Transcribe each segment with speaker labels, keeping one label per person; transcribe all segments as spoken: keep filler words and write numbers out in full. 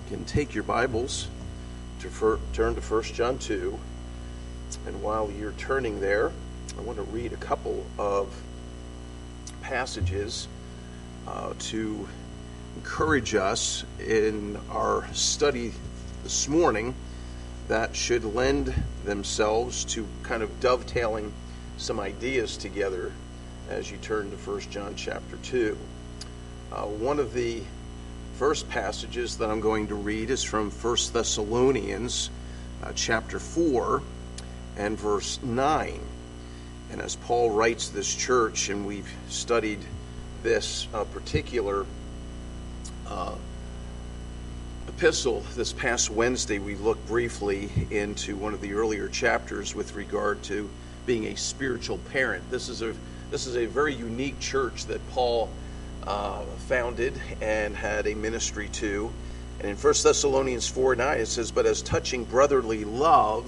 Speaker 1: can take your Bibles to fir- turn to First John two, and while you're turning there, I want to read a couple of passages uh, to encourage us in our study this morning that should lend themselves to kind of dovetailing some ideas together as you turn to First John chapter two. Uh, one of the first passages that I'm going to read is from First Thessalonians uh, chapter four and verse nine. And as Paul writes this church, and we've studied this uh, particular uh, epistle this past Wednesday, we looked briefly into one of the earlier chapters with regard to being a spiritual parent. This is a this is a very unique church that Paul Uh, founded and had a ministry to. And in First Thessalonians four nine it says, "But as touching brotherly love,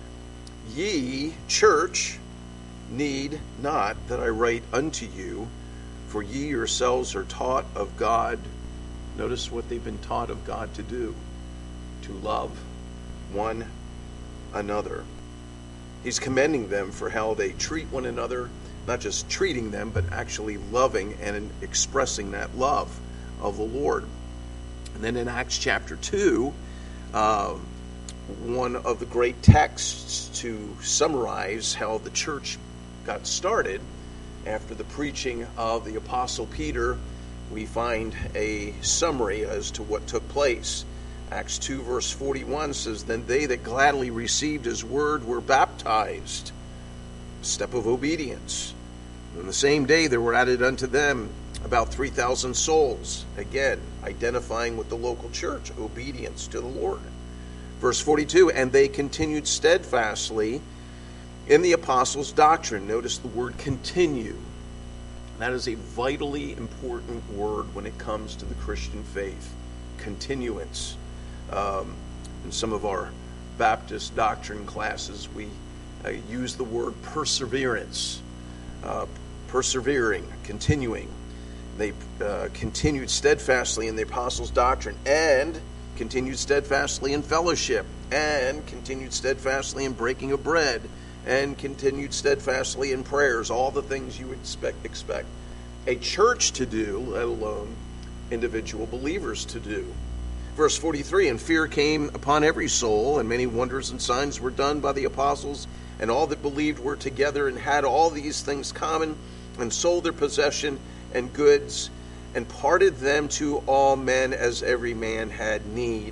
Speaker 1: ye, church, need not that I write unto you, for ye yourselves are taught of God." Notice what they've been taught of God to do, to love one another. He's commending them for how they treat one another, not just treating them, but actually loving and expressing that love of the Lord. And then in Acts chapter two, uh, one of the great texts to summarize how the church got started after the preaching of the Apostle Peter, we find a summary as to what took place. Acts two verse forty-one says, "Then they that gladly received his word were baptized." Step of obedience. On the same day there were added unto them about three thousand souls. Again, identifying with the local church, obedience to the Lord. Verse forty-two, "And they continued steadfastly in the apostles' doctrine." Notice the word continue. That is a vitally important word when it comes to the Christian faith. Continuance. Um, in some of our Baptist doctrine classes, we uh, use the word perseverance. Uh, persevering, continuing. They uh, continued steadfastly in the apostles' doctrine, and continued steadfastly in fellowship, and continued steadfastly in breaking of bread, and continued steadfastly in prayers. All the things you would expect, expect a church to do, let alone individual believers to do. Verse forty-three, "And fear came upon every soul, and many wonders and signs were done by the apostles, and all that believed were together and had all these things common, and sold their possession and goods, and parted them to all men as every man had need.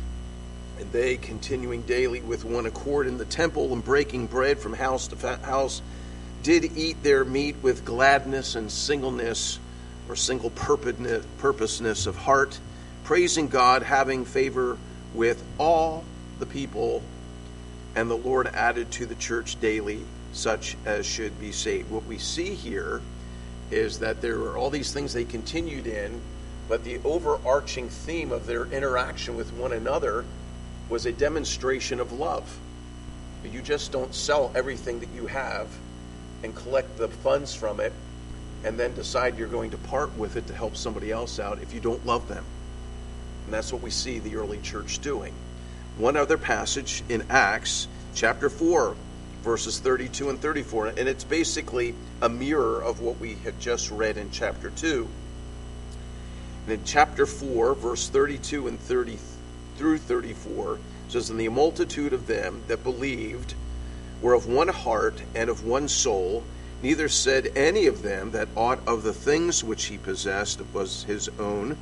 Speaker 1: And they, continuing daily with one accord in the temple, and breaking bread from house to house, did eat their meat with gladness and singleness," or single purposeness of heart, "praising God, having favor with all the people. And the Lord added to the church daily such as should be saved." What we see here is that there were all these things they continued in, but the overarching theme of their interaction with one another was a demonstration of love. You just don't sell everything that you have and collect the funds from it and then decide you're going to part with it to help somebody else out if you don't love them. And that's what we see the early church doing. One other passage in Acts chapter four, verses thirty-two and thirty-four, and it's basically a mirror of what we had just read in chapter two. And in chapter four, verse thirty-two and thirty through thirty-four, it says, "And the multitude of them that believed were of one heart and of one soul. Neither said any of them that aught of the things which he possessed was his own,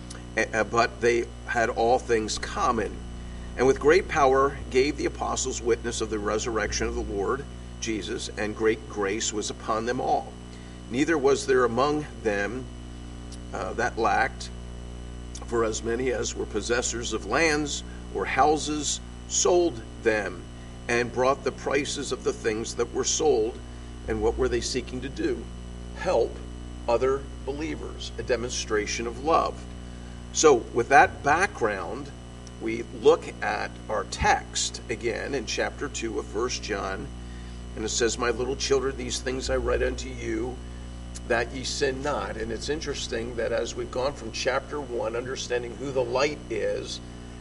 Speaker 1: but they had all things common. And with great power gave the apostles witness of the resurrection of the Lord Jesus, and great grace was upon them all. Neither was there among them uh, that lacked, for as many as were possessors of lands or houses sold them, and brought the prices of the things that were sold." And what were they seeking to do? Help other believers, a demonstration of love. So with that background, we look at our text again in chapter two of First John, and it says, "My little children, these things I write unto you, that ye sin not." And it's interesting that as we've gone from chapter one, understanding who the light is,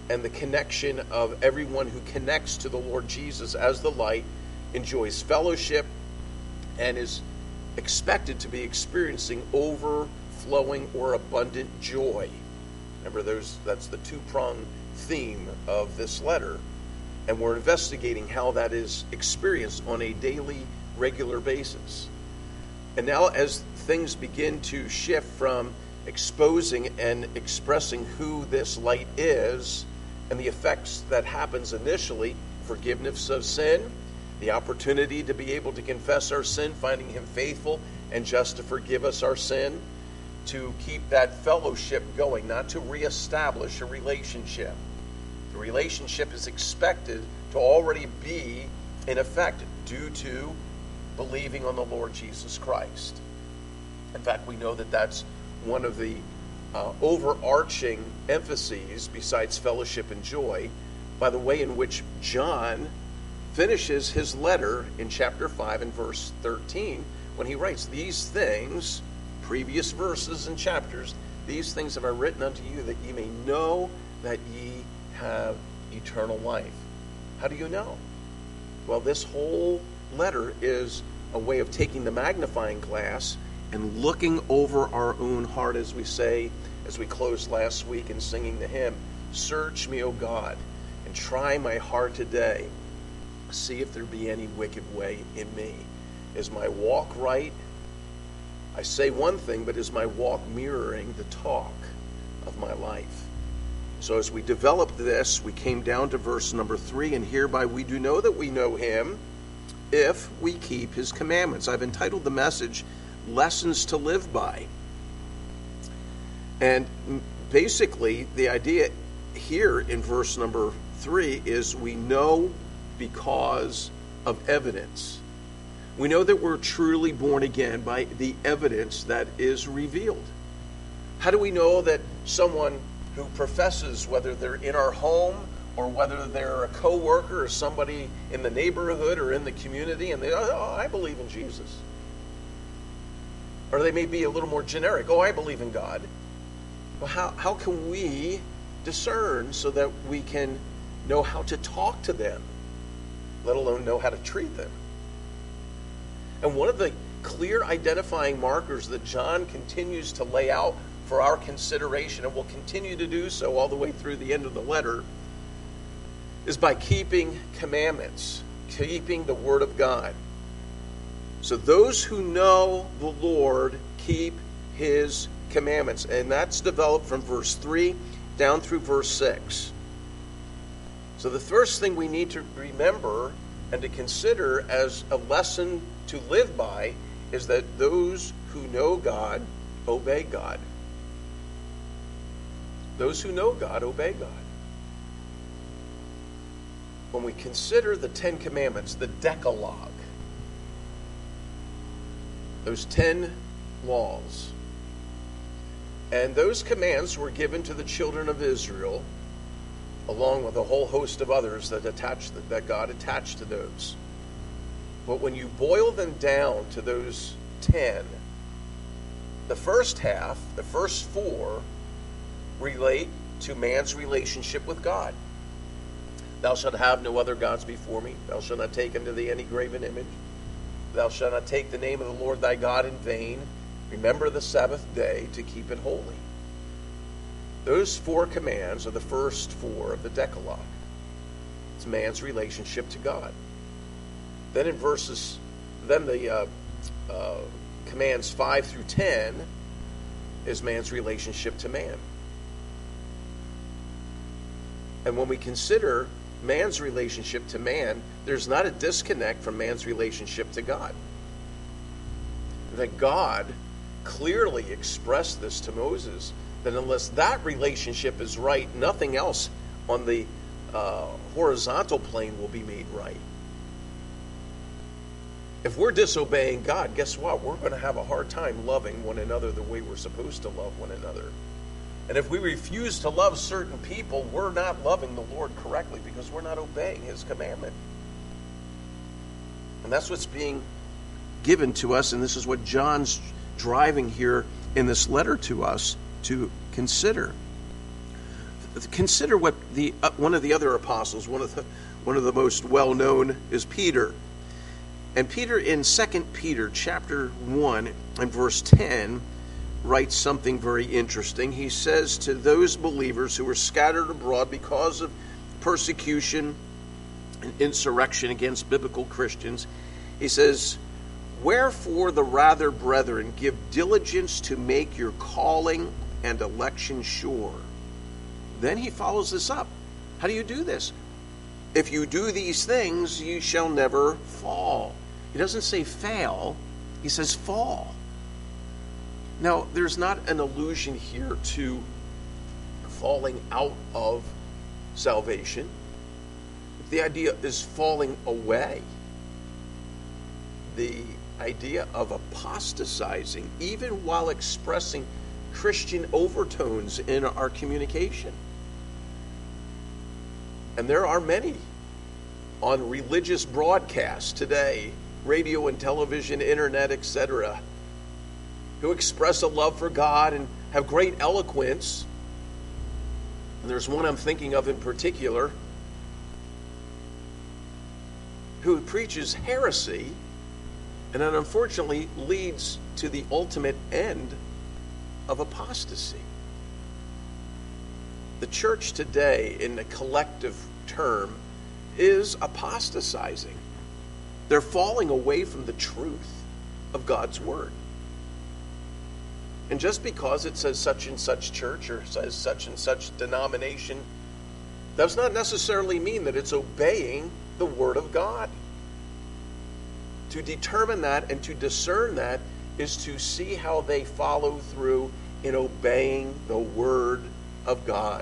Speaker 1: and the connection of everyone who connects to the Lord Jesus as the light enjoys fellowship and is expected to be experiencing overflowing or abundant joy. Remember, those that's the two-pronged theme of this letter. And we're investigating how that is experienced on a daily, regular basis. And now as things begin to shift from exposing and expressing who this light is and the effects that happens initially, forgiveness of sin, the opportunity to be able to confess our sin, finding him faithful and just to forgive us our sin, to keep that fellowship going, not to reestablish a relationship. The relationship is expected to already be in effect due to believing on the Lord Jesus Christ. In fact, we know that that's one of the uh, overarching emphases, besides fellowship and joy, by the way in which John finishes his letter in chapter five and verse thirteen, when he writes, "These things," previous verses and chapters, "these things have I written unto you, that ye may know that ye have eternal life." How do you know? Well, this whole letter is a way of taking the magnifying glass and looking over our own heart, as we say, as we closed last week in singing the hymn, "Search me, O God, and try my heart today. See if there be any wicked way in me. Is my walk right? I say one thing, but is my walk mirroring the talk of my life?" So as we developed this, we came down to verse number three, "And hereby we do know that we know him, if we keep his commandments." I've entitled the message, "Lessons to Live By." And basically, the idea here in verse number three is we know because of evidence. We know that we're truly born again by the evidence that is revealed. How do we know that someone who professes, whether they're in our home or whether they're a co-worker or somebody in the neighborhood or in the community, and they, "Oh, I believe in Jesus"? Or they may be a little more generic, "Oh, I believe in God." Well, how, how can we discern so that we can know how to talk to them, let alone know how to treat them? And one of the clear identifying markers that John continues to lay out for our consideration, and will continue to do so all the way through the end of the letter, is by keeping commandments, keeping the Word of God. So those who know the Lord keep his commandments. And that's developed from verse three down through verse six. So the first thing we need to remember and to consider as a lesson to live by is that those who know God obey God. Those who know God obey God. When we consider the Ten Commandments, the Decalogue, those ten laws, and those commands were given to the children of Israel, along with a whole host of others that attached that God attached to those. But when you boil them down to those ten, the first half, the first four, relate to man's relationship with God. "Thou shalt have no other gods before me. Thou shalt not take unto thee any graven image. Thou shalt not take the name of the Lord thy God in vain. Remember the Sabbath day to keep it holy." Those four commands are the first four of the Decalogue. It's man's relationship to God. Then in verses, then the uh, uh, commands five through ten is man's relationship to man. And when we consider man's relationship to man, there's not a disconnect from man's relationship to God. That God clearly expressed this to Moses, that unless that relationship is right, nothing else on the uh, horizontal plane will be made right. If we're disobeying God, guess what? We're going to have a hard time loving one another the way we're supposed to love one another. And if we refuse to love certain people, we're not loving the Lord correctly because we're not obeying his commandment. And that's what's being given to us, and this is what John's driving here in this letter to us to consider. consider what the uh, one of the other apostles, one of the one of the most well-known, is Peter. And Peter, in Second Peter chapter one and verse ten, writes something very interesting. He says to those believers who were scattered abroad because of persecution and insurrection against biblical Christians, he says, "Wherefore the rather, brethren, give diligence to make your calling and election sure." Then he follows this up. How do you do this? "If you do these things, you shall never fall." He doesn't say fail, he says fall. Now, there's not an allusion here to falling out of salvation. The idea is falling away. The idea of apostatizing, even while expressing Christian overtones in our communication. And there are many on religious broadcasts today, radio and television, internet, et cetera, who express a love for God and have great eloquence. And there's one I'm thinking of in particular who preaches heresy, and that unfortunately leads to the ultimate end of apostasy. The church today, in the collective term, is apostatizing. They're falling away from the truth of God's word. And just because it says such and such church or says such and such denomination does not necessarily mean that it's obeying the word of God. To determine that and to discern that is to see how they follow through in obeying the word of God.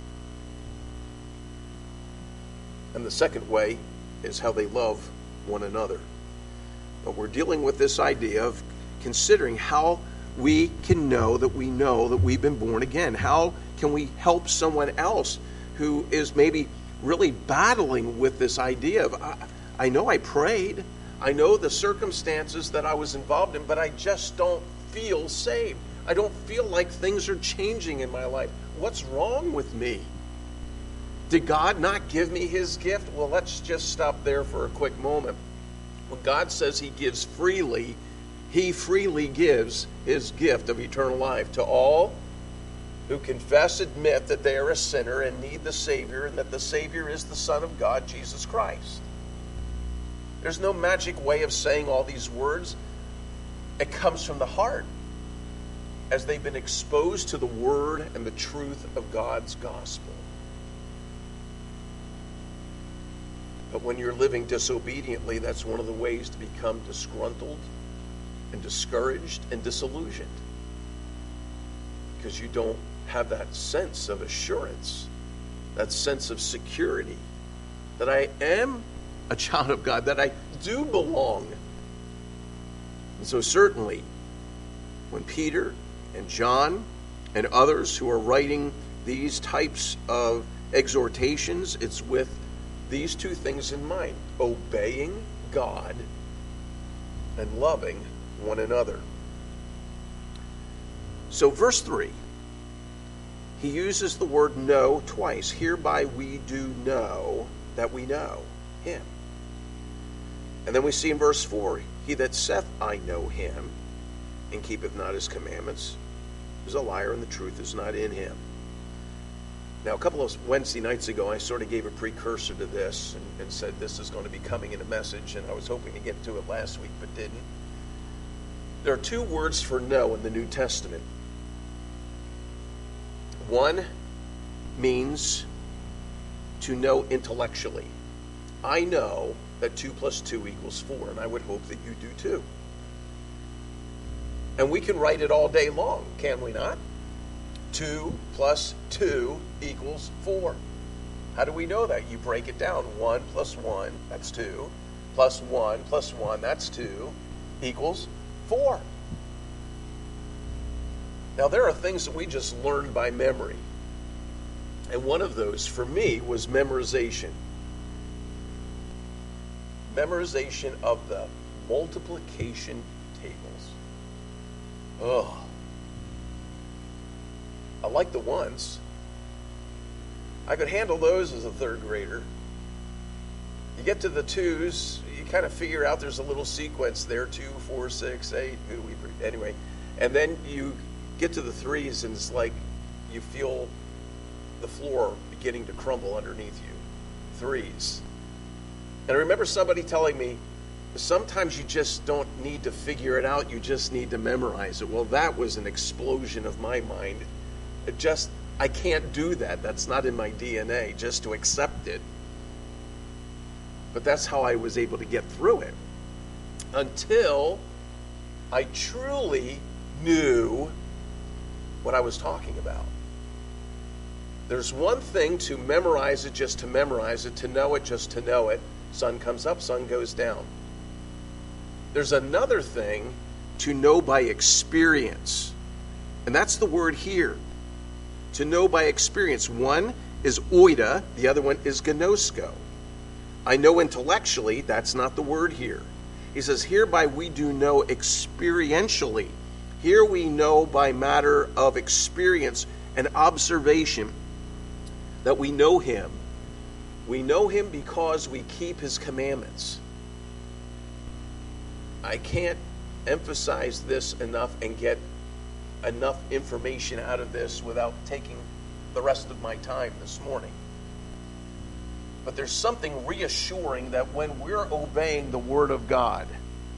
Speaker 1: And the second way is how they love one another. But we're dealing with this idea of considering how we can know that we know that we've been born again. How can we help someone else who is maybe really battling with this idea of, I, I know I prayed, I know the circumstances that I was involved in, but I just don't feel saved. I don't feel like things are changing in my life. What's wrong with me? Did God not give me his gift? Well, let's just stop there for a quick moment. When God says he gives freely, he freely gives his gift of eternal life to all who confess, admit that they are a sinner and need the Savior, and that the Savior is the Son of God, Jesus Christ. There's no magic way of saying all these words. It comes from the heart as they've been exposed to the word and the truth of God's gospel. But when you're living disobediently, that's one of the ways to become disgruntled and discouraged and disillusioned. Because you don't have that sense of assurance, that sense of security, that I am a child of God, that I do belong. And so certainly, when Peter and John and others who are writing these types of exhortations, it's with these two things in mind: obeying God and loving one another. So verse three, he uses the word know twice. Hereby we do know that we know him. And then we see in verse four, he that saith, I know him, and keepeth not his commandments, is a liar, and the truth is not in him. Now, a couple of Wednesday nights ago, I sort of gave a precursor to this and, and said this is going to be coming in a message, and I was hoping to get to it last week, but didn't. There are two words for know in the New Testament. One means to know intellectually. I know that two plus two equals four, and I would hope that you do too. And we can write it all day long, can we not? two plus two equals four. How do we know that? You break it down. one plus one, that's two. Plus one plus one, that's two, equals four. Now, there are things that we just learned by memory. And one of those, for me, was memorization. Memorization of the multiplication tables. Ugh. I like the ones. I could handle those as a third grader. You get to the twos, you kind of figure out there's a little sequence there, two, four, six, eight, who do we, anyway. And then you get to the threes, and it's like you feel the floor beginning to crumble underneath you. Threes. And I remember somebody telling me, sometimes you just don't need to figure it out, you just need to memorize it. Well, that was an explosion of my mind. It just, I can't do that. That's not in my D N A, just to accept it. But that's how I was able to get through it. Until I truly knew what I was talking about. There's one thing to memorize it just to memorize it, to know it just to know it. Sun comes up, sun goes down. There's another thing to know by experience. And that's the word here. To know by experience. One is oida, the other one is gnosko. I know intellectually, that's not the word here. He says, hereby we do know experientially. Here we know by matter of experience and observation that we know him. We know him because we keep his commandments. I can't emphasize this enough and get enough information out of this without taking the rest of my time this morning. But there's something reassuring that when we're obeying the Word of God,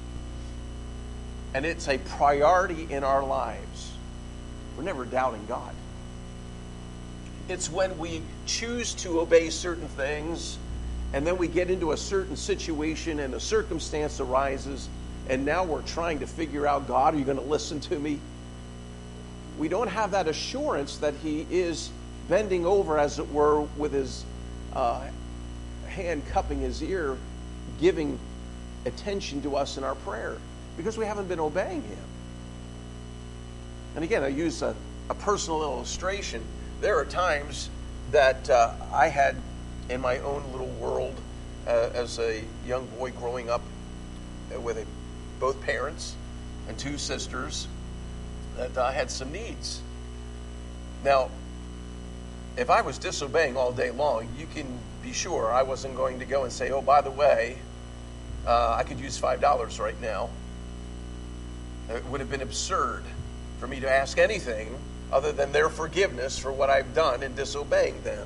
Speaker 1: and it's a priority in our lives, we're never doubting God. It's when we choose to obey certain things, and then we get into a certain situation and a circumstance arises, and now we're trying to figure out, God, are you going to listen to me? We don't have that assurance that he is bending over, as it were, with his uh, hand cupping his ear, giving attention to us in our prayer, because we haven't been obeying him. And again, I use a, a personal illustration. There are times that uh, I had in my own little world uh, as a young boy growing up with a, both parents and two sisters, that I had some needs. Now, if I was disobeying all day long, you can be sure I wasn't going to go and say, oh, by the way, uh, I could use five dollars right now. It would have been absurd for me to ask anything other than their forgiveness for what I've done in disobeying them.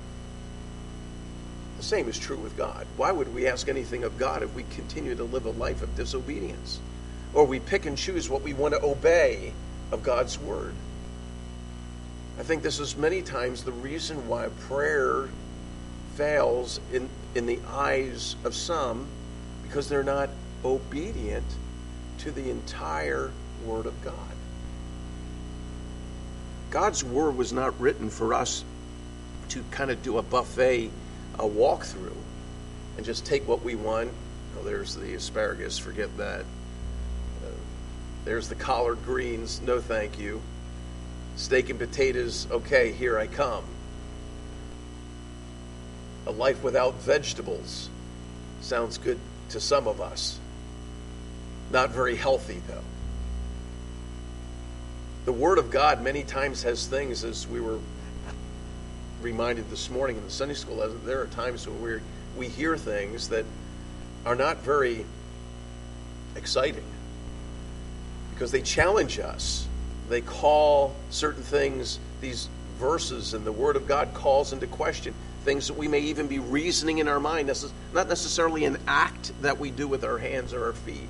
Speaker 1: The same is true with God. Why would we ask anything of God if we continue to live a life of disobedience? Or we pick and choose what we want to obey of God's Word? I think this is many times the reason why prayer fails in, in the eyes of some, because they're not obedient to the entire Word of God. God's Word was not written for us to kind of do a buffet, a walkthrough, and just take what we want. Oh, there's the asparagus, forget that. Uh, there's the collard greens, no thank you. Steak and potatoes, okay, here I come. A life without vegetables sounds good to some of us. Not very healthy, though. The Word of God many times has things, as we were reminded this morning in the Sunday school lesson, there are times when we we hear things that are not very exciting because they challenge us. They call certain things, these verses and the Word of God calls into question things that we may even be reasoning in our mind. This is not necessarily an act that we do with our hands or our feet.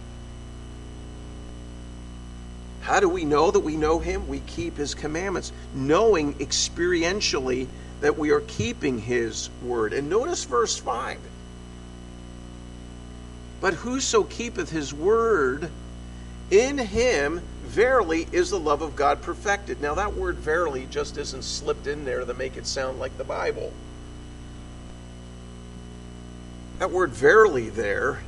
Speaker 1: How do we know that we know him? We keep his commandments, knowing experientially that we are keeping his word. And notice verse five. But whoso keepeth his word, in him verily is the love of God perfected. Now that word verily just isn't slipped in there to make it sound like the Bible. That word verily there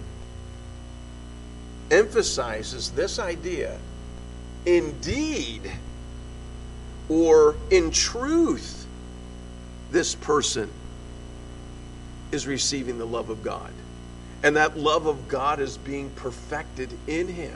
Speaker 1: emphasizes this idea. Indeed, or in truth, this person is receiving the love of God. And that love of God is being perfected in him.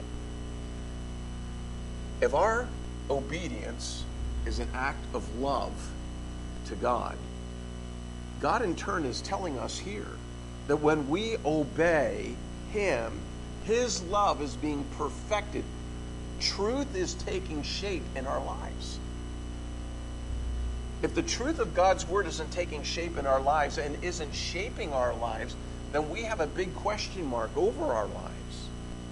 Speaker 1: If our obedience is an act of love to God, God in turn is telling us here that when we obey him, his love is being perfected. Truth is taking shape in our lives. If the truth of God's word isn't taking shape in our lives and isn't shaping our lives, then we have a big question mark over our lives.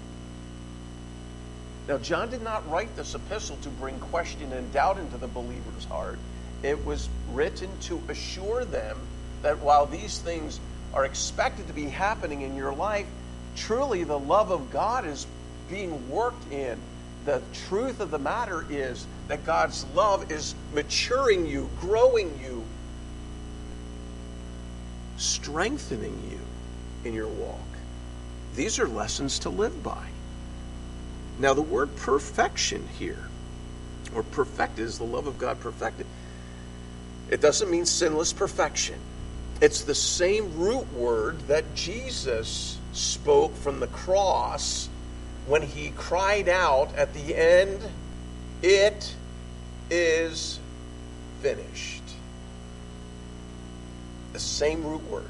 Speaker 1: Now, John did not write this epistle to bring question and doubt into the believer's heart. It was written to assure them that while these things are expected to be happening in your life, truly the love of God is being worked in. The truth of the matter is that God's love is maturing you, growing you, strengthening you in your walk. These are lessons to live by. Now, the word perfection here, or perfected, is the love of God perfected. It doesn't mean sinless perfection. It's the same root word that Jesus spoke from the cross when he cried out at the end, "It is finished." The same root word.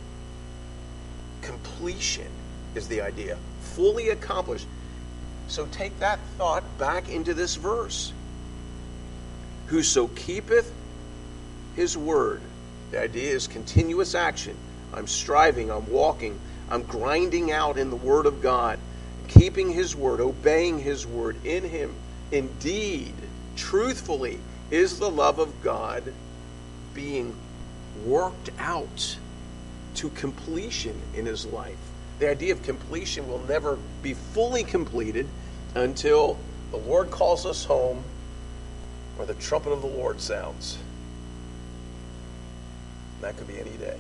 Speaker 1: Completion is the idea. Fully accomplished. So take that thought back into this verse. Whoso keepeth his word. The idea is continuous action. I'm striving, I'm walking, I'm grinding out in the word of God. Keeping his word, obeying his word in him, indeed, truthfully, is the love of God being worked out to completion in his life. The idea of completion will never be fully completed until the Lord calls us home or the trumpet of the Lord sounds. That could be any day.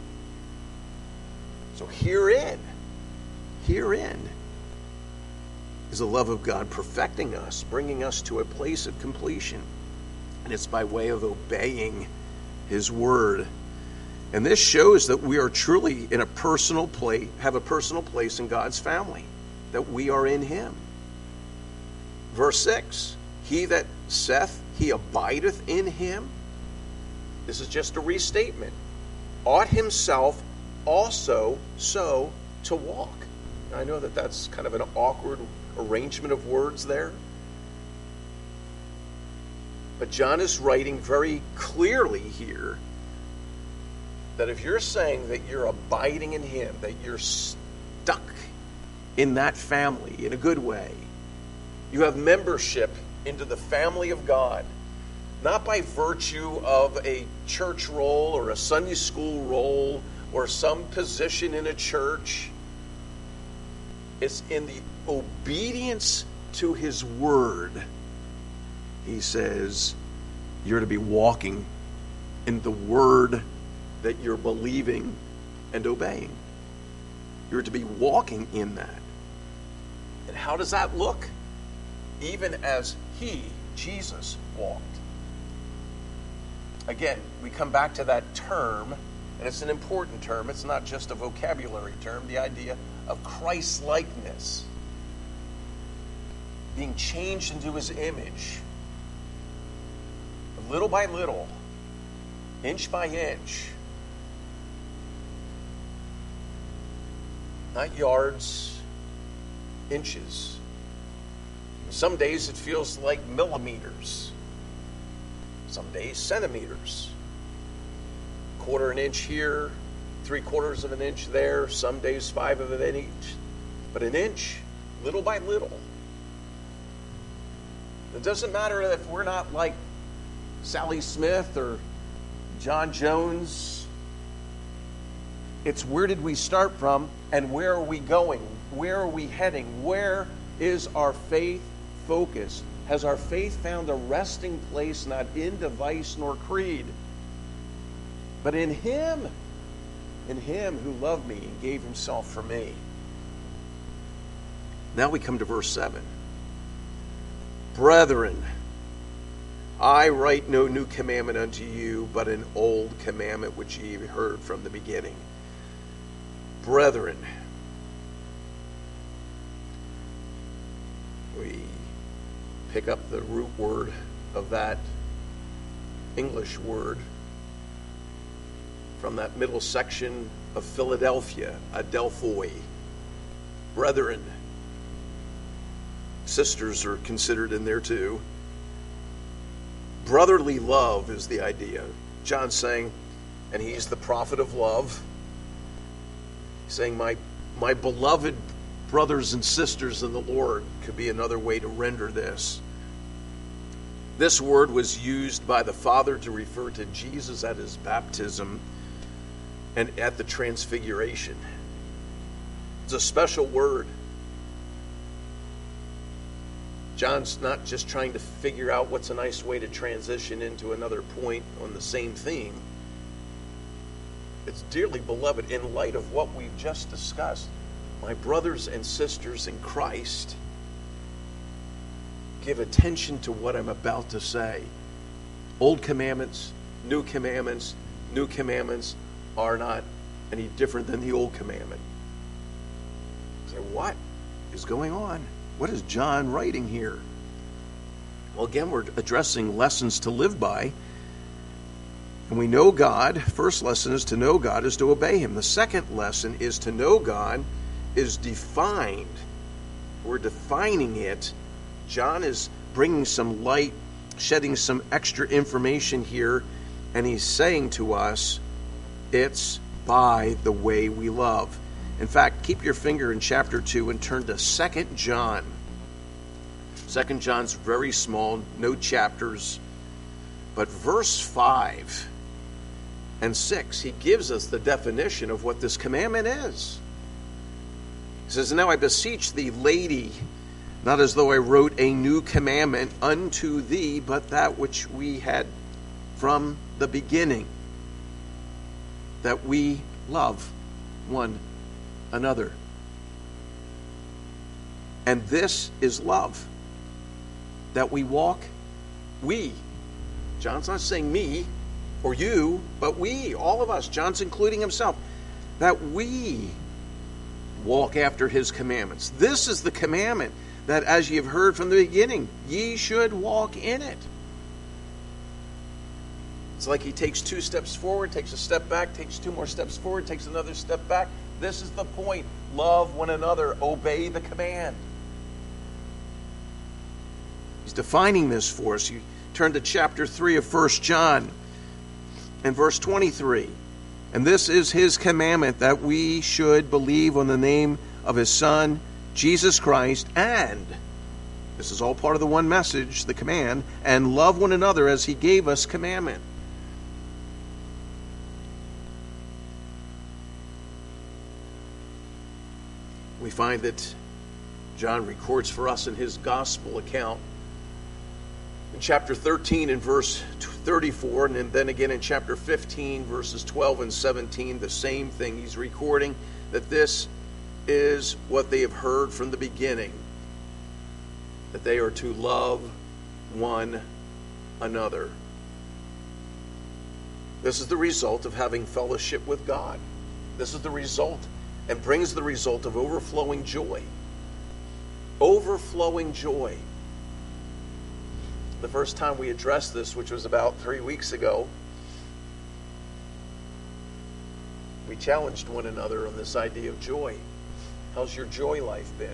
Speaker 1: So herein, herein, is the love of God perfecting us, bringing us to a place of completion. And it's by way of obeying his word. And this shows that we are truly in a personal place, have a personal place in God's family, that we are in him. Verse six, he that saith he abideth in him, this is just a restatement, ought himself also so to walk. I know that that's kind of an awkward arrangement of words there. But John is writing very clearly here that if you're saying that you're abiding in him, that you're stuck in that family in a good way, you have membership into the family of God, not by virtue of a church role or a Sunday school role or some position in a church. It's in the obedience to his word. He says you're to be walking in the word that you're believing and obeying. You're to be walking in that. And how does that look? Even as he, Jesus, walked. Again, we come back to that term, and it's an important term. It's not just a vocabulary term. The idea of Christ-likeness. Being changed into his image. Little by little. Inch by inch. Not yards, inches. Some days it feels like millimeters. Some days centimeters. Quarter an inch here, three quarters of an inch there, some days five of an inch. But an inch, little by little. It doesn't matter if we're not like Sally Smith or John Jones. It's where did we start from and where are we going? Where are we heading? Where is our faith focused? Has our faith found a resting place not in device nor creed, but in him? In him who loved me and gave himself for me. Now we come to verse seven. Brethren, I write no new commandment unto you, but an old commandment which ye have heard from the beginning. Brethren. We pick up the root word of that English word. from that middle section of Philadelphia, Adelphoi. Brethren. Sisters are considered in there too. Brotherly love is the idea. John's saying, and he's the prophet of love, he's saying, my, my beloved brothers and sisters in the Lord could be another way to render this. This word was used by the Father to refer to Jesus at his baptism and at the transfiguration. It's a special word. John's not just trying to figure out what's a nice way to transition into another point on the same theme. It's dearly beloved in light of what we've just discussed. My brothers and sisters in Christ, give attention to what I'm about to say. Old commandments, new commandments, new commandments are not any different than the old commandment. You say, what is going on? What is John writing here? Well, again, we're addressing lessons to live by. And we know God. First lesson is to know God is to obey him. The second lesson is to know God is defined. We're defining it. John is bringing some light, shedding some extra information here, and he's saying to us, it's by the way we love. In fact, keep your finger in chapter two and turn to Second John. Second John's very small, no chapters, but verse five and six, he gives us the definition of what this commandment is. He says, now I beseech thee, lady, not as though I wrote a new commandment unto thee, but that which we had from the beginning, that we love one another. And this is love, that we walk, we, John's not saying me or you, but we, all of us, John's including himself, that we walk after his commandments. This is the commandment, that as ye have heard from the beginning, ye should walk in it. It's like he takes two steps forward, takes a step back, takes two more steps forward, takes another step back. This is the point. Love one another. Obey the command. He's defining this for us. You turn to chapter three of First John and verse twenty-three. And this is his commandment, that we should believe on the name of his Son, Jesus Christ, and, this is all part of the one message, the command, and love one another as he gave us commandment. We find that John records for us in his gospel account in chapter thirteen and verse thirty-four, and then again in chapter fifteen, verses twelve and seventeen, the same thing. He's recording that this is what they have heard from the beginning, that they are to love one another. This is the result of having fellowship with God. This is the result, and brings the result of overflowing joy. Overflowing joy. The first time we addressed this, which was about three weeks ago, we challenged one another on this idea of joy. How's your joy life been?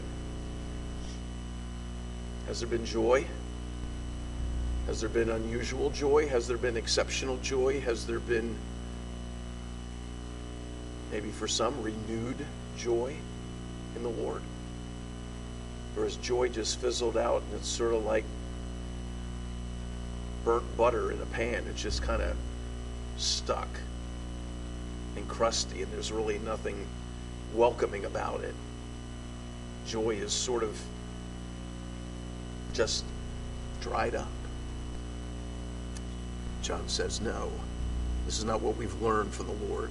Speaker 1: Has there been joy? Has there been unusual joy? Has there been exceptional joy? Has there been, maybe for some, renewed joy in the Lord? Or has joy just fizzled out and it's sort of like burnt butter in a pan? It's just kind of stuck and crusty, and there's really nothing welcoming about it. Joy is sort of just dried up. John says, no, this is not what we've learned from the Lord.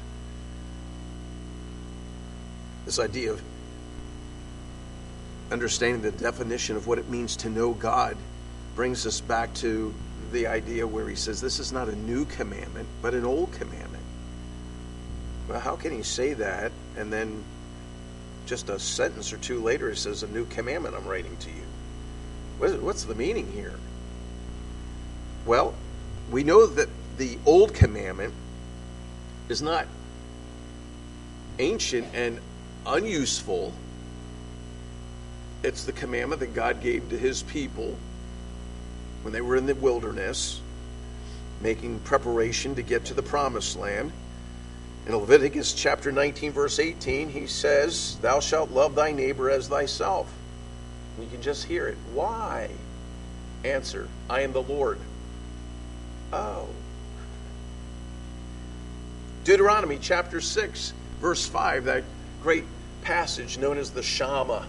Speaker 1: This idea of understanding the definition of what it means to know God brings us back to the idea where he says this is not a new commandment, but an old commandment. Well, how can he say that, and then just a sentence or two later he says, a new commandment I'm writing to you? What is it, what's the meaning here? Well, we know that the old commandment is not ancient and unuseful. It's the commandment that God gave to his people when they were in the wilderness, making preparation to get to the promised land. In Leviticus chapter nineteen, verse eighteen, he says, "Thou shalt love thy neighbor as thyself." And you can just hear it. Why? Answer, I am the Lord. Oh. Deuteronomy chapter six, verse five, that great passage known as the Shema.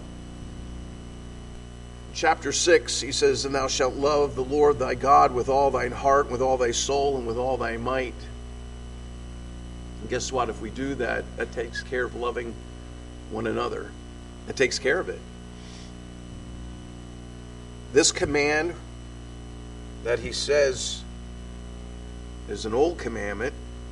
Speaker 1: Chapter six, he says, "And thou shalt love the Lord thy God with all thine heart, with all thy soul, and with all thy might." And guess what? If we do that, that takes care of loving one another. It takes care of it. This command that he says is an old commandment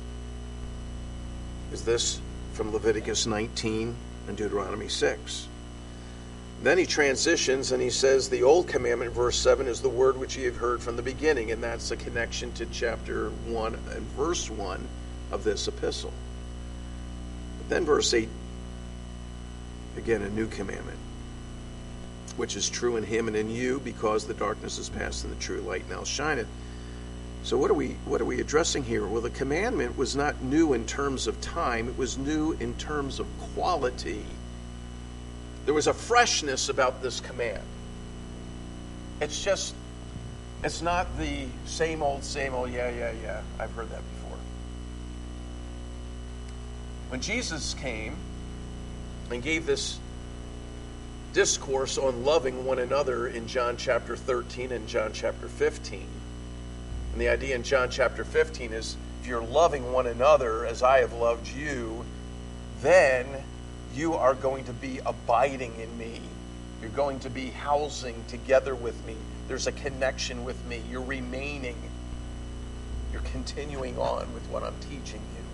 Speaker 1: is this from Leviticus nineteen and Deuteronomy six. Then he transitions and he says the old commandment, verse seven, is the word which ye have heard from the beginning, and that's a connection to chapter one and verse one of this epistle. But then verse eight, again, a new commandment, which is true in him and in you, because the darkness is past and the true light now shineth. So what are we what are we addressing here? Well, the commandment was not new in terms of time, it was new in terms of quality. There was a freshness about this command. It's just, it's not the same old, same old, yeah, yeah, yeah. I've heard that before. When Jesus came and gave this discourse on loving one another in John chapter thirteen and John chapter fifteen, and the idea in John chapter fifteen is, if you're loving one another as I have loved you, then you are going to be abiding in me. You're going to be housing together with me. There's a connection with me. You're remaining. You're continuing on with what I'm teaching you.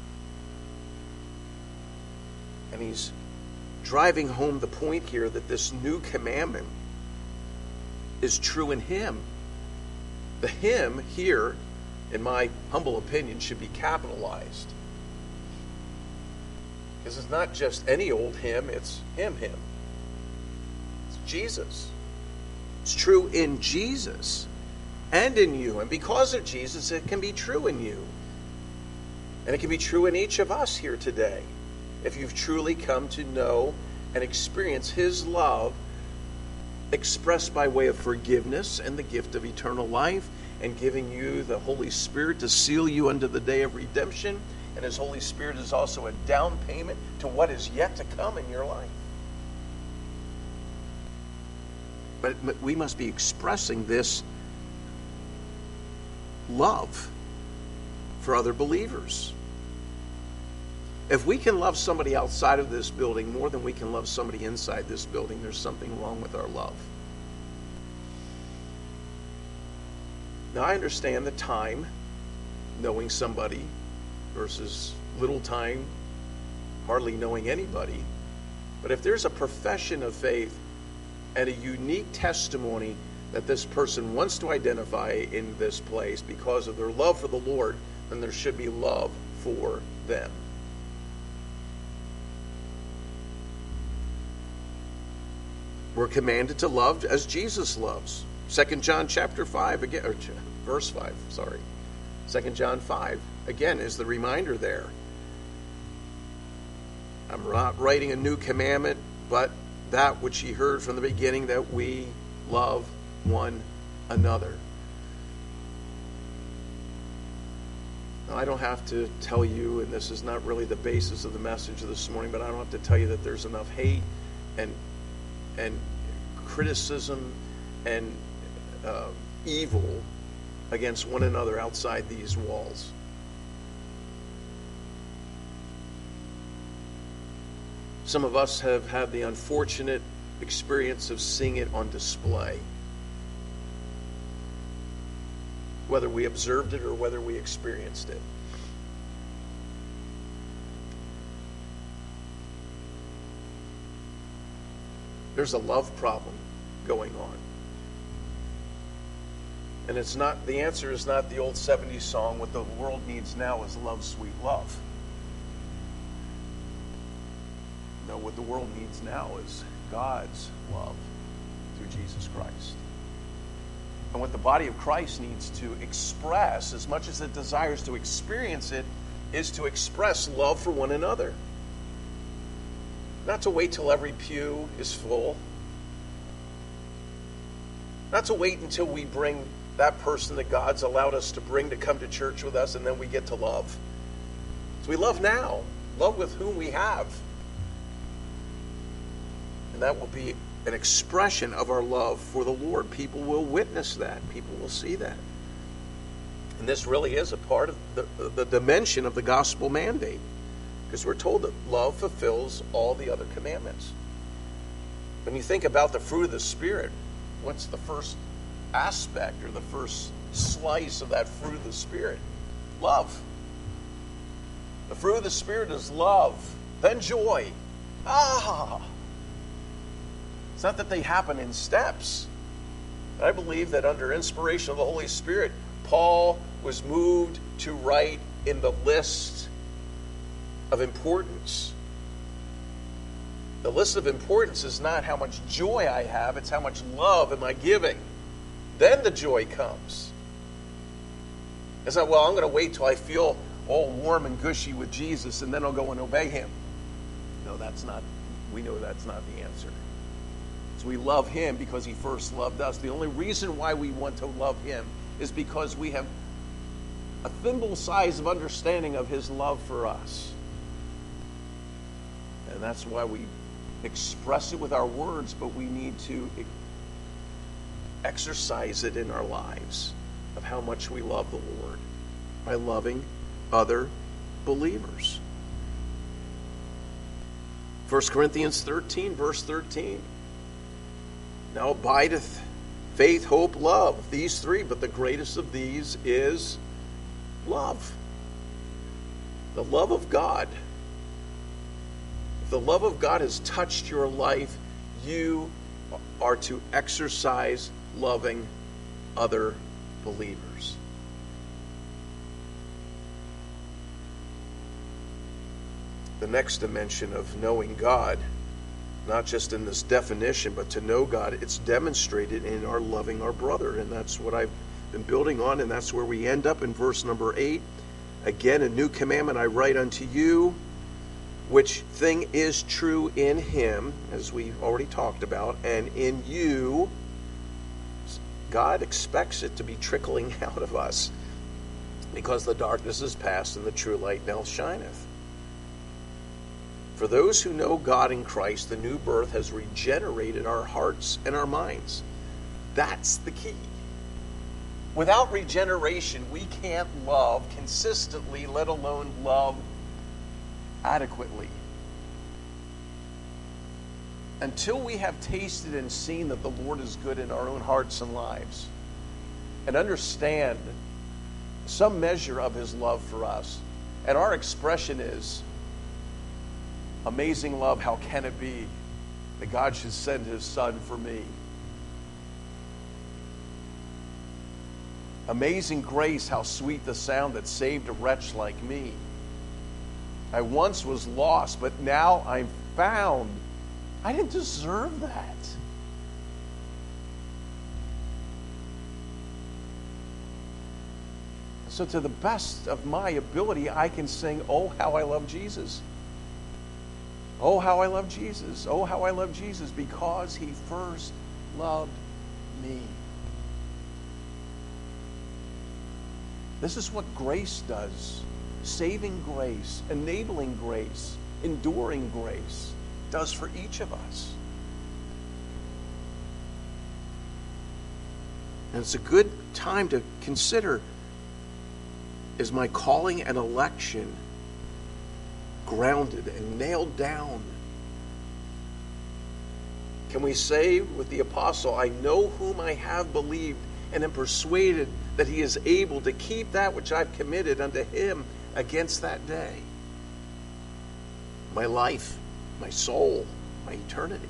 Speaker 1: And he's driving home the point here that this new commandment is true in him. The him here, in my humble opinion, should be capitalized. Because it's not just any old hymn, it's him, him. It's Jesus. It's true in Jesus and in you. And because of Jesus, it can be true in you. And it can be true in each of us here today. If you've truly come to know and experience his love expressed by way of forgiveness and the gift of eternal life, and giving you the Holy Spirit to seal you unto the day of redemption. And his Holy Spirit is also a down payment to what is yet to come in your life. But we must be expressing this love for other believers. If we can love somebody outside of this building more than we can love somebody inside this building, there's something wrong with our love. Now, I understand the time knowing somebody versus little time hardly knowing anybody. But if there's a profession of faith and a unique testimony that this person wants to identify in this place because of their love for the Lord, then there should be love for them. We're commanded to love as Jesus loves. Second John chapter five, again, or verse five, sorry. Second John five, again, is the reminder there. I'm not writing a new commandment, but that which ye heard from the beginning, that we love one another. Now, I don't have to tell you, and this is not really the basis of the message of this morning, but I don't have to tell you that there's enough hate and and criticism and uh, evil against one another outside these walls. Some of us have had the unfortunate experience of seeing it on display, whether we observed it or whether we experienced it. There's a love problem going on. And it's not, the answer is not the old seventies song, what the world needs now is love, sweet love. know, what the world needs now is God's love through Jesus Christ. And what the body of Christ needs to express, as much as it desires to experience it, is to express love for one another. Not to wait till every pew is full. Not to wait until we bring that person that God's allowed us to bring to come to church with us and then we get to love. So we love now. Love with whom we have. And that will be an expression of our love for the Lord. People will witness that. People will see that. And this really is a part of the, the dimension of the gospel mandate. Because we're told that love fulfills all the other commandments. When you think about the fruit of the Spirit, what's the first aspect or the first slice of that fruit of the Spirit? Love. The fruit of the Spirit is love, then joy. Ah! It's not that they happen in steps. I believe that under inspiration of the Holy Spirit, Paul was moved to write in the list of importance. The list of importance is not how much joy I have, it's how much love am I giving. Then the joy comes. It's not, well, I'm going to wait till I feel all warm and gushy with Jesus and then I'll go and obey him. No, that's not, we know that's not the answer. So we love him because he first loved us. The only reason why we want to love him is because we have a thimble size of understanding of his love for us. And that's why we express it with our words, but we need to exercise it in our lives of how much we love the Lord by loving other believers. First Corinthians thirteen, verse thirteen. Now abideth faith, hope, love, these three, but the greatest of these is love. The love of God. If the love of God has touched your life, you are to exercise loving other believers. The next dimension of knowing God, not just in this definition, but to know God, it's demonstrated in our loving our brother. And that's what I've been building on, and that's where we end up in verse number eight. Again, a new commandment I write unto you, which thing is true in him, as we've already talked about, and in you. God expects it to be trickling out of us, because the darkness is past and the true light now shineth. For those who know God in Christ, the new birth has regenerated our hearts and our minds. That's the key. Without regeneration, we can't love consistently, let alone love adequately. Until we have tasted and seen that the Lord is good in our own hearts and lives, and understand some measure of his love for us, and our expression is, amazing love, how can it be that God should send his son for me? Amazing grace, how sweet the sound that saved a wretch like me. I once was lost, but now I'm found. I didn't deserve that. So to the best of my ability, I can sing, oh, how I love Jesus. Oh, how I love Jesus. Oh, how I love Jesus, because he first loved me. This is what grace does. Saving grace, enabling grace, enduring grace does for each of us. And it's a good time to consider, is my calling and election grounded and nailed down? Can we say with the apostle, I know whom I have believed and am persuaded that he is able to keep that which I've committed unto him against that day? My life, my soul, my eternity.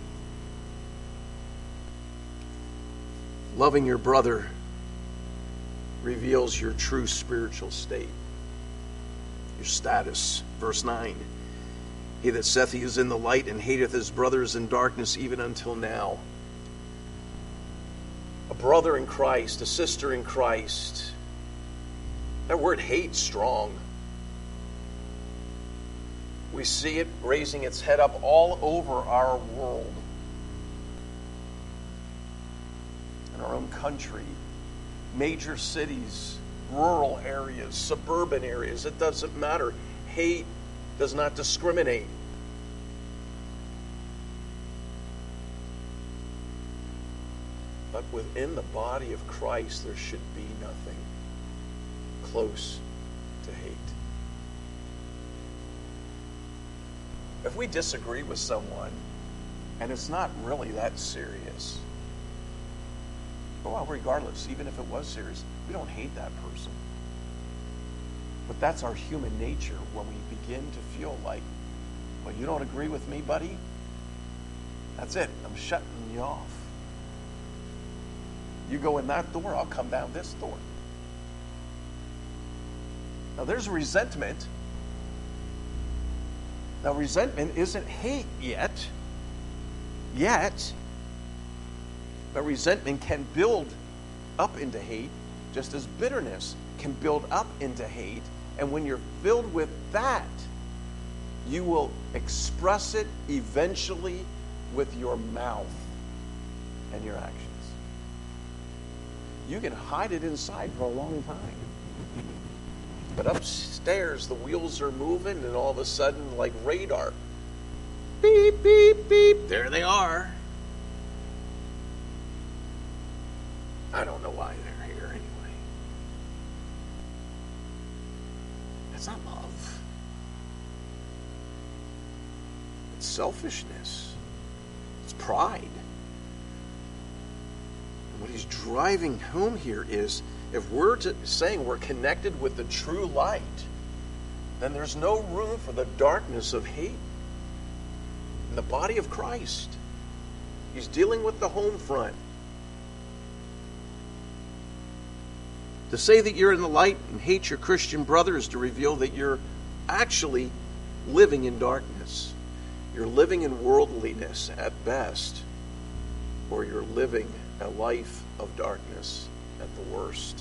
Speaker 1: Loving your brother reveals your true spiritual state, your status. Verse nine. He that saith he is in the light and hateth his brother is in darkness even until now. A brother in Christ, a sister in Christ. That word hate's strong. We see it raising its head up all over our world. In our own country, major cities, rural areas, suburban areas, it doesn't matter. Hate does not discriminate. But within the body of Christ, there should be nothing close to hate. If we disagree with someone, and it's not really that serious, well, regardless, even if it was serious, we don't hate that person. But that's our human nature when we begin to feel like, well, you don't agree with me, buddy? That's it. I'm shutting you off. You go in that door, I'll come down this door. Now, there's resentment. Now, resentment isn't hate yet. Yet. But resentment can build up into hate, just as bitterness can build up into hate. And when you're filled with that, you will express it eventually with your mouth and your actions. You can hide it inside for a long time. But upstairs, the wheels are moving, and all of a sudden, like radar, beep, beep, beep, there they are. I don't know why they're here anyway. That's not love. It's selfishness. It's pride. And what he's driving home here is, if we're to, saying we're connected with the true light, then there's no room for the darkness of hate in the body of Christ. He's dealing with the home front. To say that you're in the light and hate your Christian brother is to reveal that you're actually living in darkness. You're living in worldliness at best, or you're living a life of darkness at the worst.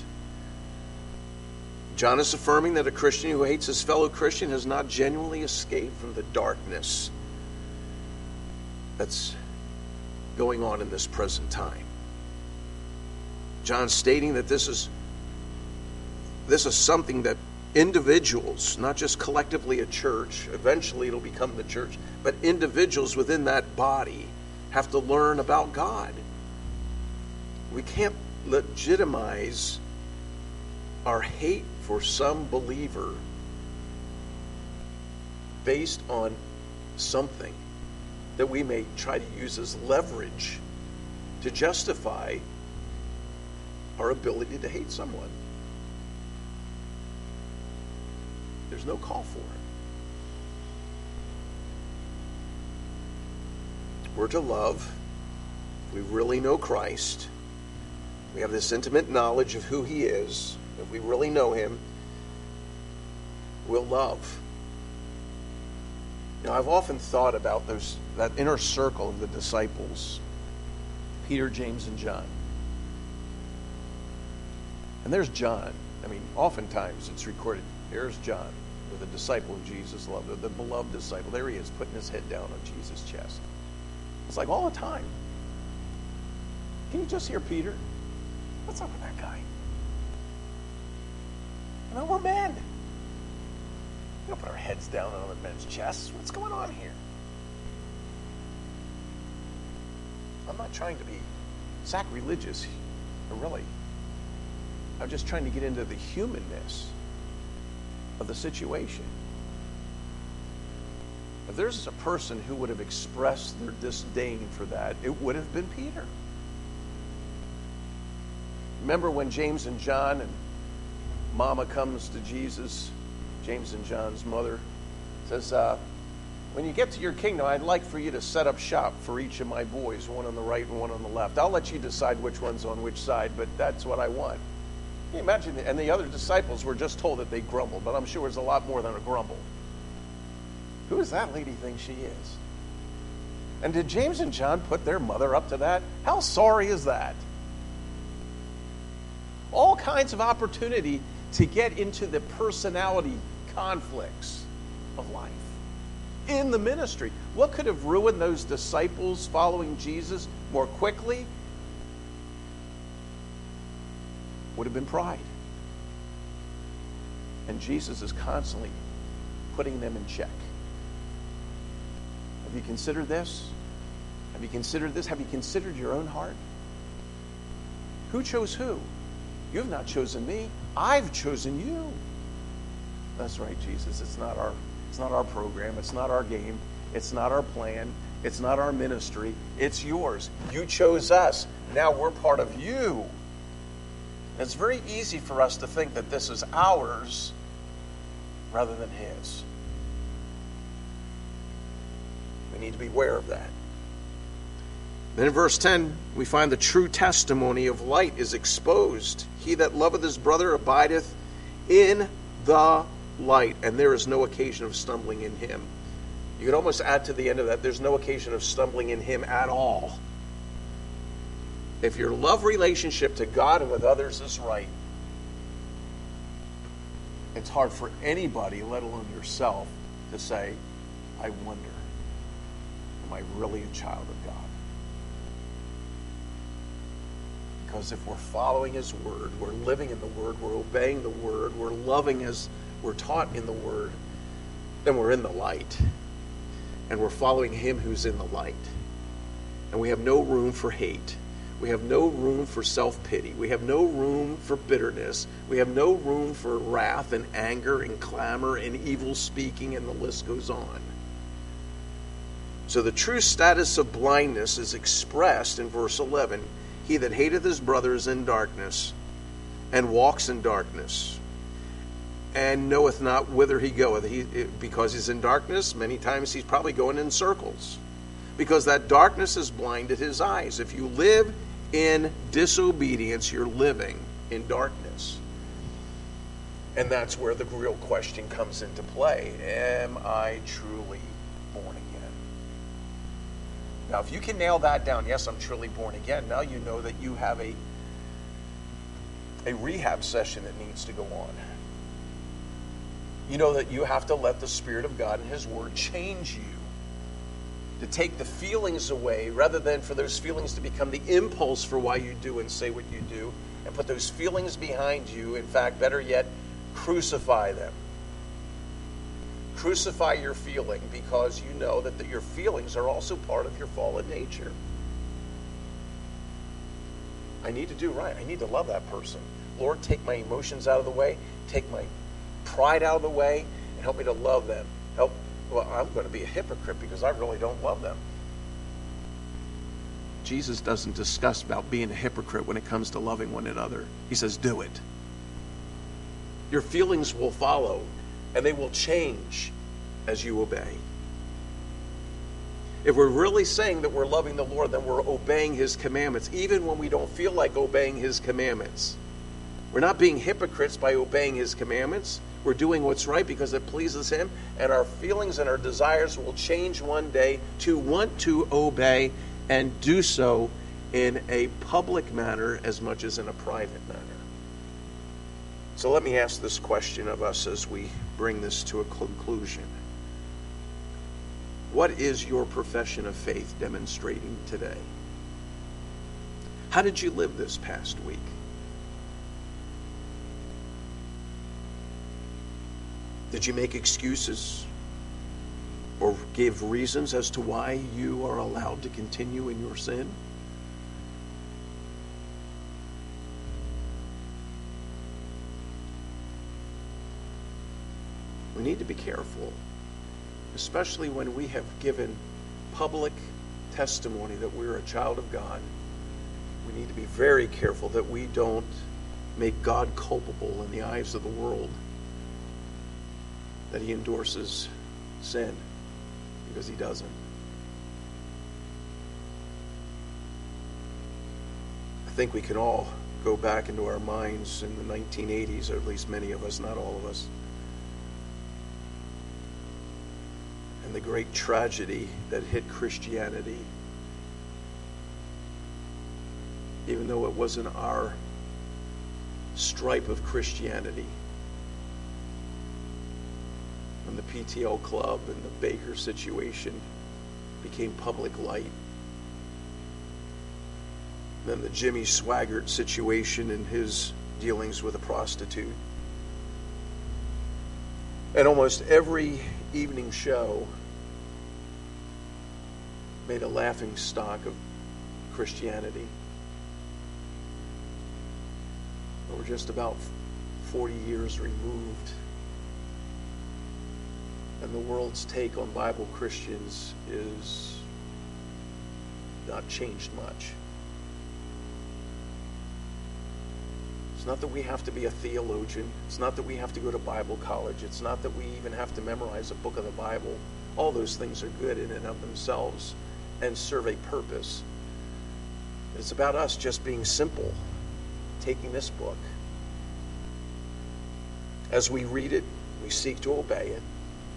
Speaker 1: John is affirming that a Christian who hates his fellow Christian has not genuinely escaped from the darkness that's going on in this present time. John's stating that this is this is something that individuals, not just collectively a church, eventually it'll become the church, but individuals within that body have to learn about God. We can't legitimize our hate for some believer based on something that we may try to use as leverage to justify our ability to hate someone. There's no call for it. We're to love. If we really know Christ, we have this intimate knowledge of who he is. If we really know him, we'll love. You know, I've often thought about those that inner circle of the disciples, Peter, James, and John. And there's John. I mean, oftentimes it's recorded, here's John, the disciple of Jesus loved, the beloved disciple. There he is, putting his head down on Jesus' chest. It's like all the time. Can you just hear Peter? What's up with that guy? You know, we're men. We don't put our heads down on other men's chests. What's going on here? I'm not trying to be sacrilegious, really. I'm just trying to get into the humanness of the situation. If there's a person who would have expressed their disdain for that, it would have been Peter. Remember when James and John and Mama comes to Jesus, James and John's mother, says, uh, when you get to your kingdom, I'd like for you to set up shop for each of my boys, one on the right and one on the left. I'll let you decide which one's on which side, but that's what I want. Can you imagine? And the other disciples were just told that they grumbled, but I'm sure it was a lot more than a grumble.
Speaker 2: Who does that lady think she is? And did James and John put their mother up to that? How sorry is that? All kinds of opportunity to get into the personality conflicts of life in the ministry. What could have ruined those disciples following Jesus more quickly? Would have been pride. And Jesus is constantly putting them in check. Have you considered this? Have you considered this? Have you considered your own heart? Who chose who? You have not chosen me. I've chosen you. That's right, Jesus. It's not our, it's not our program. It's not our game. It's not our plan. It's not our ministry. It's yours. You chose us. Now we're part of you. It's very easy for us to think that this is ours rather than his. We need to be aware of that. Then in verse ten, we find the true testimony of light is exposed. He that loveth his brother abideth in the light, and there is no occasion of stumbling in him. You could almost add to the end of that, there's no occasion of stumbling in him at all. If your love relationship to God and with others is right, it's hard for anybody, let alone yourself, to say, I wonder, am I really a child of God? Because if we're following his word, we're living in the word, we're obeying the word, we're loving as we're taught in the word, then we're in the light. And we're following him who's in the light. And we have no room for hate. We have no room for self-pity. We have no room for bitterness. We have no room for wrath and anger and clamor and evil speaking, and the list goes on. So the true status of blindness is expressed in verse eleven. He that hateth his brother is in darkness, and walks in darkness, and knoweth not whither he goeth. He, because he's in darkness, many times he's probably going in circles, because that darkness has blinded his eyes. If you live in disobedience, you're living in darkness. And that's where the real question comes into play. Am I truly born again? Now, if you can nail that down, yes, I'm truly born again, now you know that you have a, a rehab session that needs to go on. You know that you have to let the Spirit of God and his word change you, to take the feelings away rather than for those feelings to become the impulse for why you do and say what you do, and put those feelings behind you. In fact, better yet, crucify them. Crucify your feeling, because you know that the, your feelings are also part of your fallen nature. I need to do right. I need to love that person. Lord, take my emotions out of the way. Take my pride out of the way, and help me to love them. Help. Well, I'm going to be a hypocrite because I really don't love them. Jesus doesn't discuss about being a hypocrite when it comes to loving one another. He says, do it. Your feelings will follow, and they will change as you obey. If we're really saying that we're loving the Lord, then we're obeying his commandments, even when we don't feel like obeying his commandments. We're not being hypocrites by obeying his commandments. We're doing what's right because it pleases him, and our feelings and our desires will change one day to want to obey and do so in a public manner as much as in a private manner. So let me ask this question of us as we bring this to a conclusion. What is your profession of faith demonstrating today? How did you live this past week? Did you make excuses or give reasons as to why you are allowed to continue in your sin? We need to be careful, especially when we have given public testimony that we're a child of God. We need to be very careful that we don't make God culpable in the eyes of the world, that he endorses sin, because he doesn't. I think we can all go back into our minds in the nineteen eighties, or at least many of us, not all of us.
Speaker 1: and the great tragedy that hit Christianity, even though it wasn't our stripe of Christianity. When the P T L club and the Baker situation became public light. Then the Jimmy Swaggart situation and his dealings with a prostitute. And almost every evening show made a laughing stock of Christianity. We're just about forty years removed, and the world's take on Bible Christians is not changed much. It's not that we have to be a theologian. It's not that we have to go to Bible college. It's not that we even have to memorize a book of the Bible. All those things are good in and of themselves and serve a purpose. It's about us just being simple, taking this book. As we read it, we seek to obey it.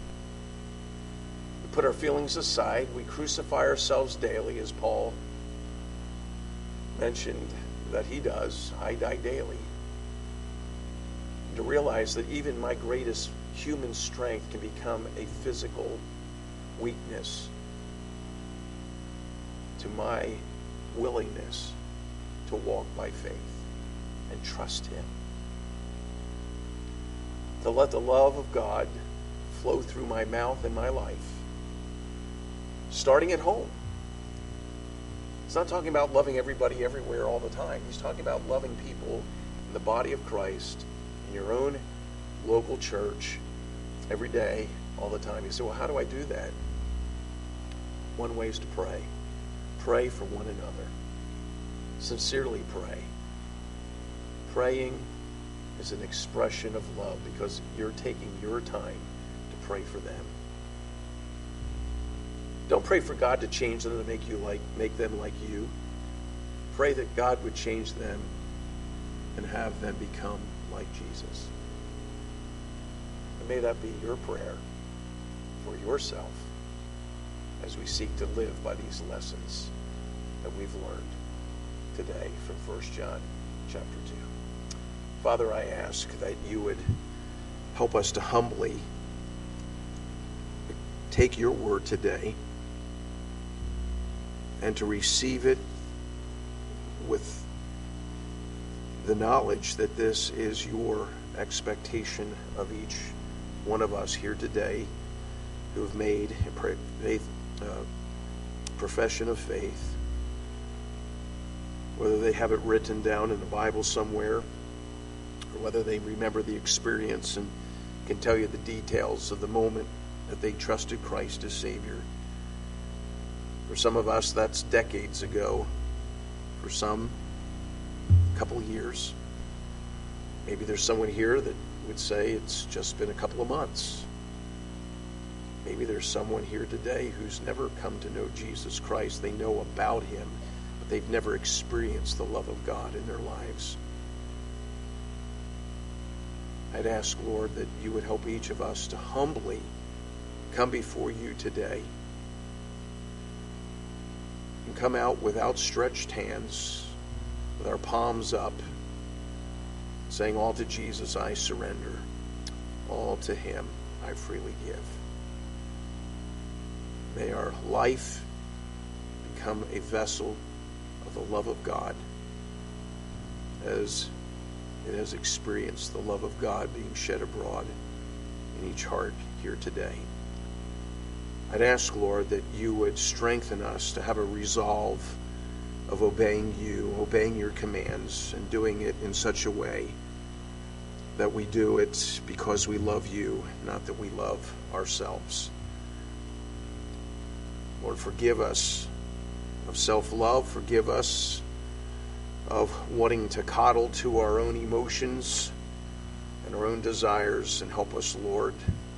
Speaker 1: We put our feelings aside. We crucify ourselves daily, as Paul mentioned that he does. I die daily. And to realize that even my greatest human strength can become a physical weakness to my willingness to walk by faith and trust him. To let the love of God flow through my mouth and my life, starting at home. He's not talking about loving everybody everywhere all the time. He's talking about loving people in the body of Christ, in your own local church, every day, all the time. You say, well, how do I do that? One way is to pray. Pray for one another. Sincerely pray. Praying is an expression of love because you're taking your time to pray for them. Don't pray for God to change them to make you like make them like you. Pray that God would change them and have them become like Jesus. And may that be your prayer for yourself as we seek to live by these lessons that we've learned today from First John chapter two. Father, I ask that you would help us to humbly take your word today and to receive it with the knowledge that this is your expectation of each one of us here today who have made a faith, uh, profession of faith, whether they have it written down in the Bible somewhere or whether they remember the experience and can tell you the details of the moment that they trusted Christ as Savior. For some of us, that's decades ago. For some, a couple of years. Maybe there's someone here that would say it's just been a couple of months. Maybe there's someone here today who's never come to know Jesus Christ. They know about him, but they've never experienced the love of God in their lives. I'd ask, Lord, that you would help each of us to humbly come before you today and come out with outstretched hands, with our palms up, saying, all to Jesus I surrender. All to him I freely give. May our life become a vessel of the love of God as it has experienced the love of God being shed abroad in each heart here today. I'd ask, Lord, that you would strengthen us to have a resolve of obeying you, obeying your commands, and doing it in such a way that we do it because we love you, not that we love ourselves. Lord, forgive us of self-love. Forgive us of wanting to coddle to our own emotions and our own desires, and help us, Lord,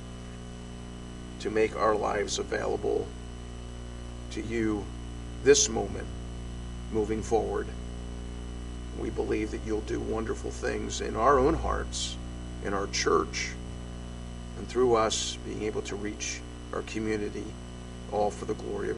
Speaker 1: to make our lives available to you this moment, moving forward. We believe that you'll do wonderful things in our own hearts, in our church, and through us being able to reach
Speaker 2: our community, all for the glory of